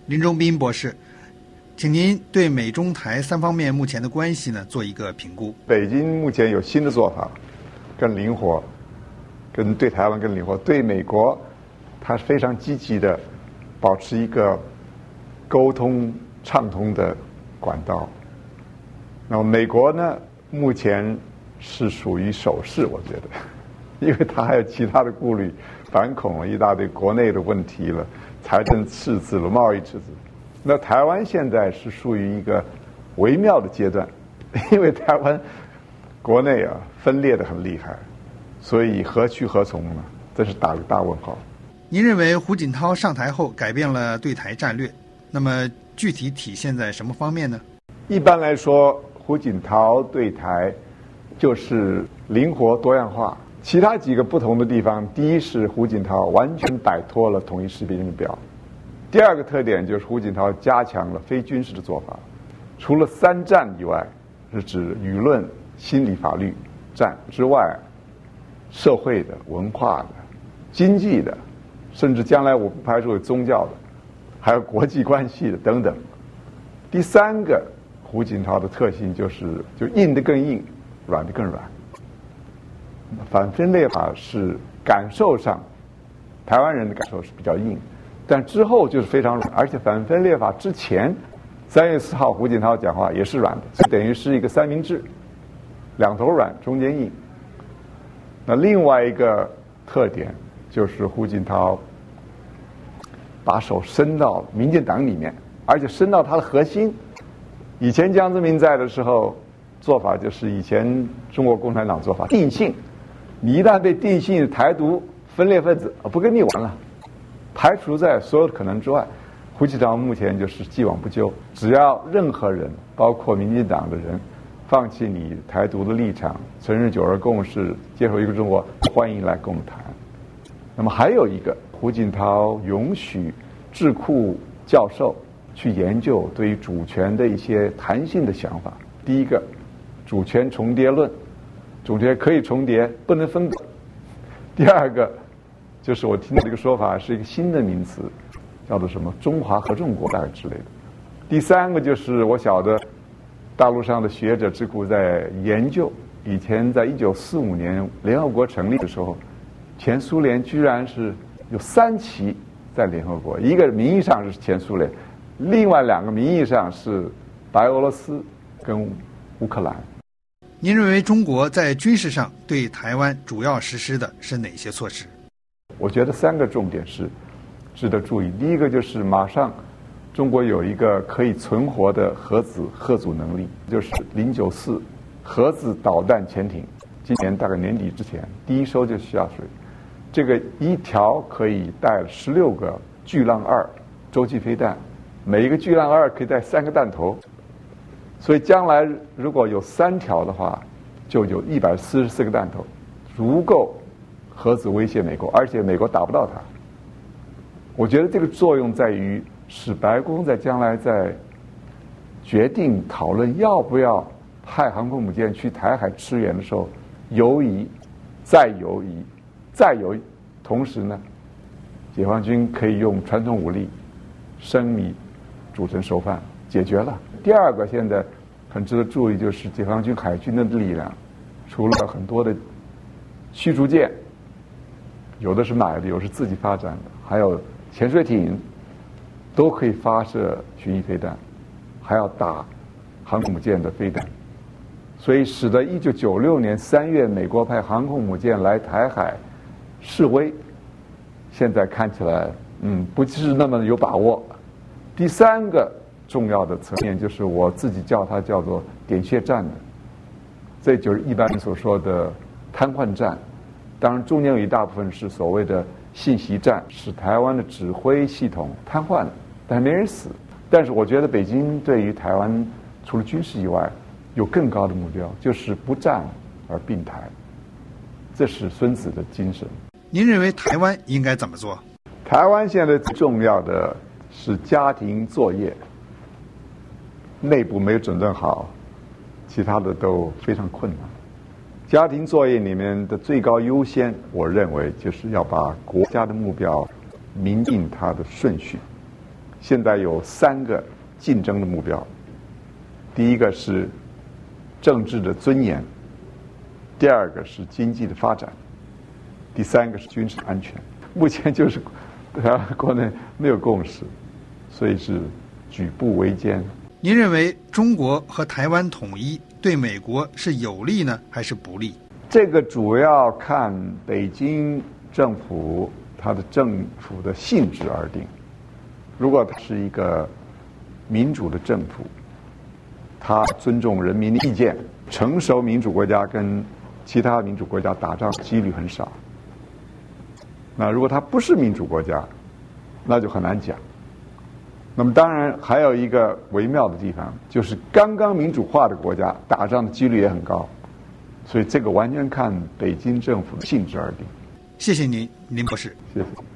林中斌博士，请您对美中台三方面目前的关系呢做一个评估。 北京目前有新的做法，更灵活，对台湾更灵活，对美国它是非常积极的，保持一个沟通畅通的管道。那么美国呢，目前是属于守势，我觉得，因为它还有其他的顾虑，反恐了一大堆国内的问题了，财政赤字了，贸易赤字。那台湾现在是属于一个微妙的阶段，因为台湾国内分裂的很厉害，所以何去何从呢？这是打个大问号。 您认为胡锦涛上台后改变了对台战略，那么具体体现在什么方面呢？ 一般来说，胡锦涛对台就是灵活多样化。其他几个不同的地方，第一是胡锦涛完全摆脱了统一识别目标，第二个特点就是胡锦涛加强了非军事的做法，除了三战以外，是指舆论、心理、法律战之外，社会的、文化的、经济的，甚至将来我不排除有宗教的，还有国际关系的等等。第三个胡锦涛的特性就硬的更硬，软的更软。反分裂法是感受上，台湾人的感受是比较硬，但之后就是非常软，而且反分裂法之前，3月4号胡锦涛讲话也是软的，就等于是一个三明治，两头软，中间硬。那另外一个特点就是胡锦涛把手伸到民进党里面，而且伸到他的核心。以前江泽民在的时候，做法就是以前中国共产党做法，定性，你一旦被定性台独分裂分子，不跟你玩了，排除在所有的可能之外。胡锦涛目前就是既往不咎，只要任何人，包括民进党的人，放弃你台独的立场，承认九二共识，接受一个中国，欢迎来跟我们谈。那么还有一个，胡锦涛允许智库教授去研究对于主权的一些弹性的想法。第一个，主权重叠论，主权可以重叠，不能分割。第二个，就是我听到这个说法是一个新的名词，叫做什么中华合众国大概之类的。第三个就是我晓得大陆上的学者智库在研究，以前在1945年联合国成立的时候，前苏联居然是有3旗在联合国，一个名义上是前苏联，另外2个名义上是白俄罗斯跟乌克兰。 您认为中国在军事上对台湾主要实施的是哪些措施？ 我觉得3个重点是值得注意。第一个就是马上中国有一个可以存活的核子核组能力，就是094核子导弹潜艇，今年大概年底之前第一艘就下水。这个一条可以带16个巨浪2洲际飞弹，每一个巨浪2可以带3个弹头，所以将来如果有3条的话，就有144个弹头，足够核子威胁美国，而且美国打不到它。我觉得这个作用在于使白宫在将来在决定讨论要不要派航空母舰去台海支援的时候，犹疑，再犹疑，再犹疑。同时呢，解放军可以用传统武力生米煮成熟饭，解决了。第二个现在很值得注意，就是解放军海军的力量，除了很多的驱逐舰，有的是买的，有的是自己发展的，还有潜水艇，都可以发射巡弋飞弹，还要打航空母舰的飞弹，所以使得1996年3月美国派航空母舰来台海示威，现在看起来不是那么有把握。第3个重要的层面就是我自己叫它叫做点穴战的，这就是一般人所说的瘫痪战。当然中间有一大部分是所谓的信息战，使台湾的指挥系统瘫痪了，但是没人死。但是我觉得北京对于台湾除了军事以外，有更高的目标，就是不战而并台，这是孙子的精神。 您认为台湾应该怎么做？ 台湾现在最重要的是家庭作业，内部没有整顿好，其他的都非常困难。家庭作业里面的最高优先，我认为就是要把国家的目标明定它的顺序。 现在有3个竞争的目标。第一个是政治的尊严，第2个是经济的发展，第3个是军事安全。目前就是国内没有共识，所以是举步维艰。 您认为中国和台湾统一对美国是有利呢，还是不利？ 这个主要看北京政府它的政府的性质而定。如果它是一个民主的政府，它尊重人民的意见，成熟民主国家跟其他民主国家打仗几率很少。那如果它不是民主国家，那就很难讲。那么当然还有一个微妙的地方，就是刚刚民主化的国家打仗的几率也很高，所以这个完全看北京政府的性质而定。 谢谢您，林博士。 谢谢。